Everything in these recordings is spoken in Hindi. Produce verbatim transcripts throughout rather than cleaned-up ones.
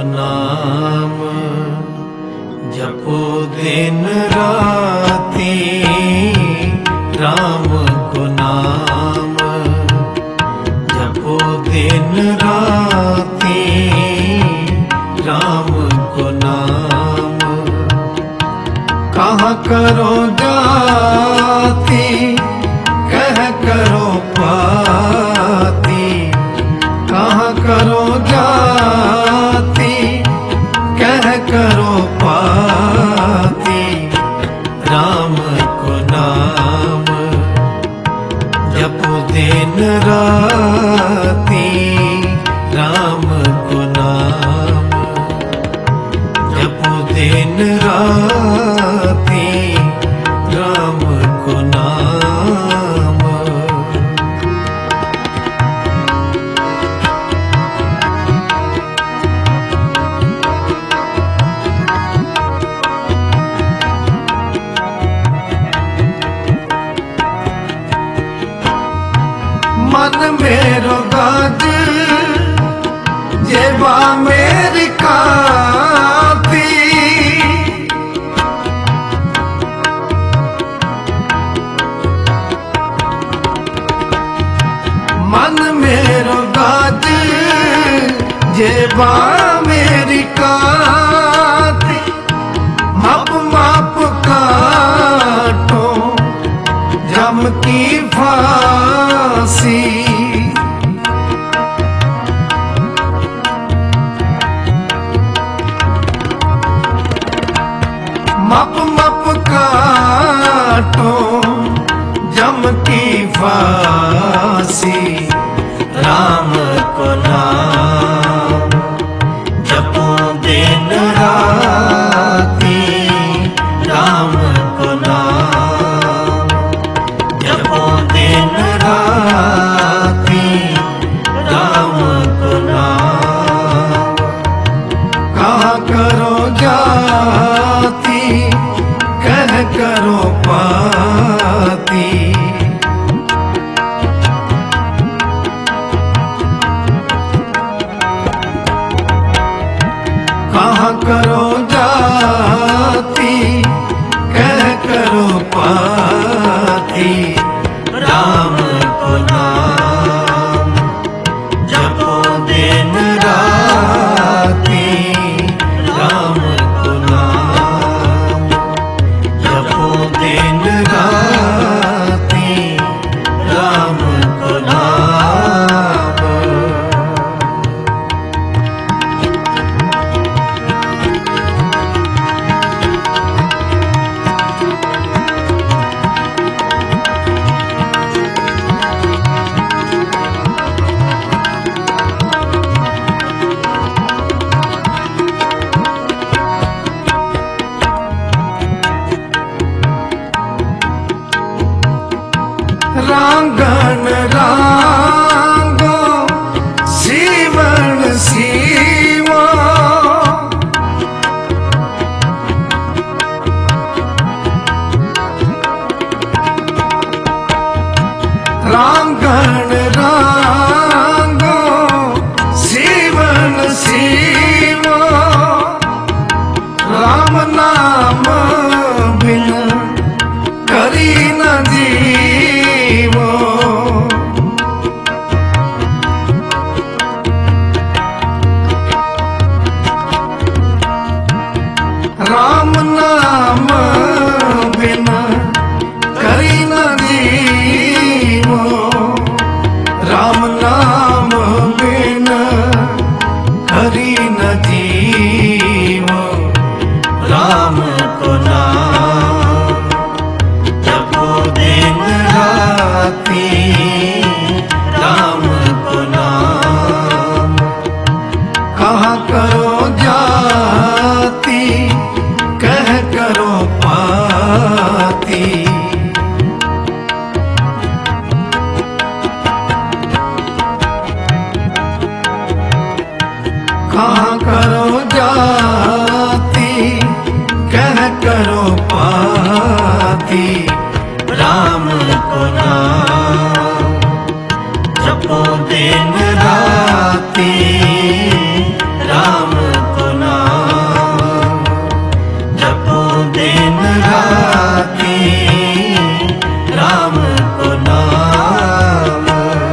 नाम जपो दिन राती, राम को नाम जपो दिन राती, राम को नाम कहाँ करो जाती, कह करो पाती, कहाँ करो जाती, कह करो पाती, राम को नाम जपो दिन राती, राम को नाम जपो दिन राती, राम को नाम। मन मेरो गाज जेबा मेरी काती, मन मेरो गाज जेबा मेरी काती, माप माप काटो जम की फांसी, मप मप काटो जम की फांसी, राम को नाम जपो दिन राती, राम को नाम जपो दिन राती, राम को नाम कहाँ करो जाती, कह करो पाती, कहाँ करो जाती, कह करो पाती, राम को नाम जपो दिन राती, राम को नाम जपो दिन राती, राम को नाम। रांगन रांगो सीवन सीवो, रांगन रांगो सीवन सीवो, राम नाम बिन करी न जीवो, राम नाम बिना करी न जीवो, राम नाम बिना करी न जीवो, राम को नाम जपो दिन राती, राम को नाम कहाँ करो जाती, कह करो पाती, कहाँ करो जाती, कह करो पाती, राम को नाम जपो दिन राती, राम को दिन राती राम को नाम।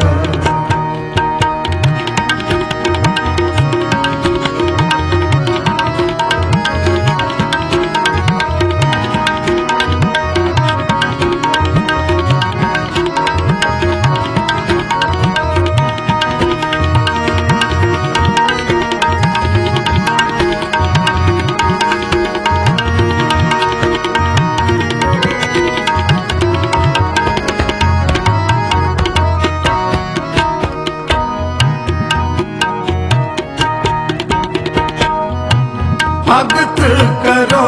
भगत करो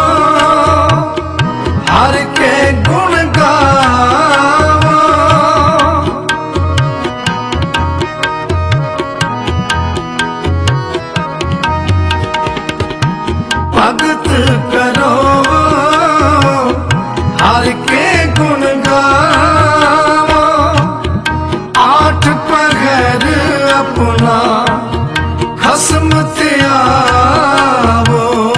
हर के गुण गावो, भगत करो हर के गुण गावो, आठ पहर अपना खस्म त्यागो।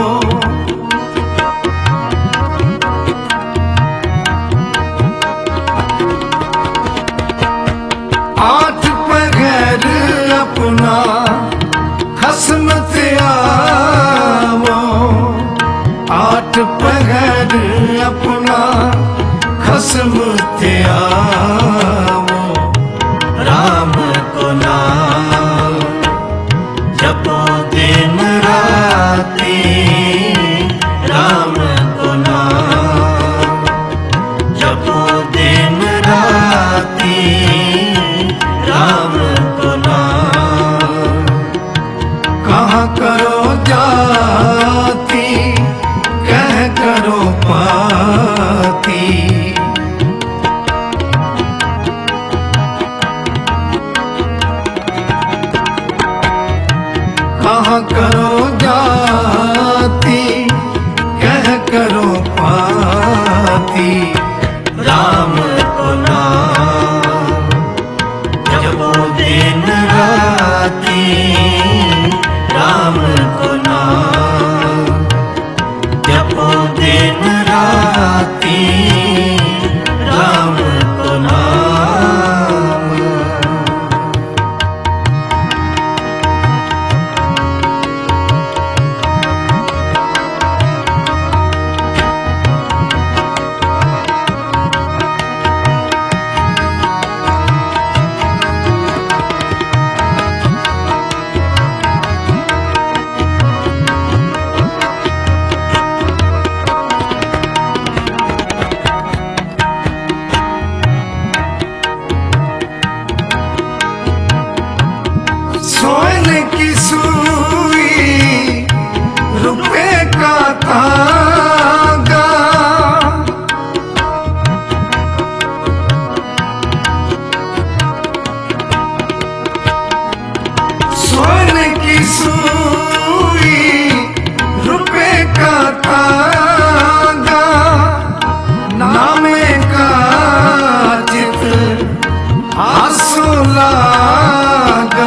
आठ पहर अपना खस्म त्यागो, आठ पहर अपना खस्म त्यागो। राम को नाम जपो दिन राती राम को नाम, जपो दिन राती राम को नाम। कहाँ करो जाती कह करो पाती, कहाँ करो जाती कह करो पाती। राम को नाम जपो दिन राती राम को नाम, जपो दिन राती राम को नाम। सोने की सुई रुपए का तागा, सोने की सुई रुपए का तागा, नामे का चित आंसू लागा।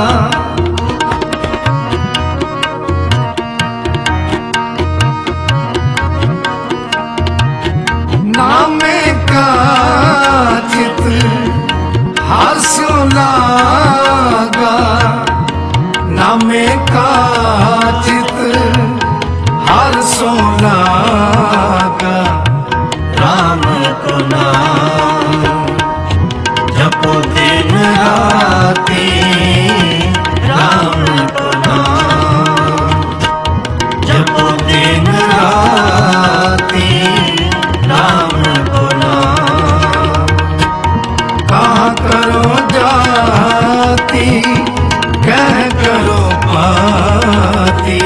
नामे का चित हासो लागा, नामे का चित हासो लागा। राम को नाम जपो दिन राती राम को नाम, जपो दिन राती राम को नाम। कहाँ करो जाती कह करो पाती,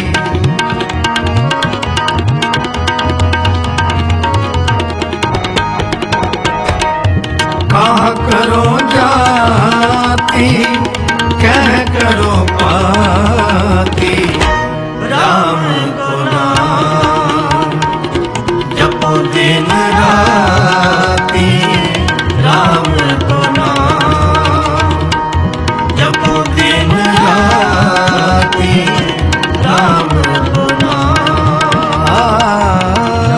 कहाँ करो जाती कह करो पाती। राम को नाम जपो दिन राती राम को नाम, जपो दिन राती राम को नाम।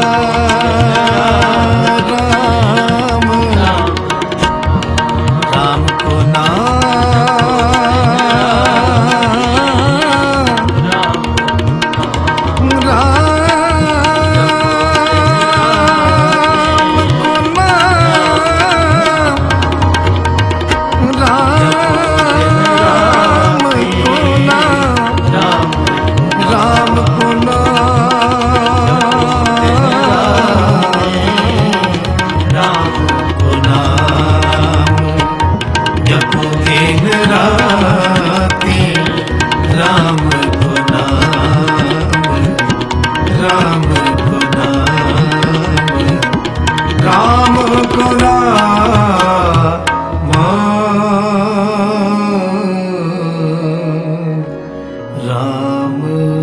राम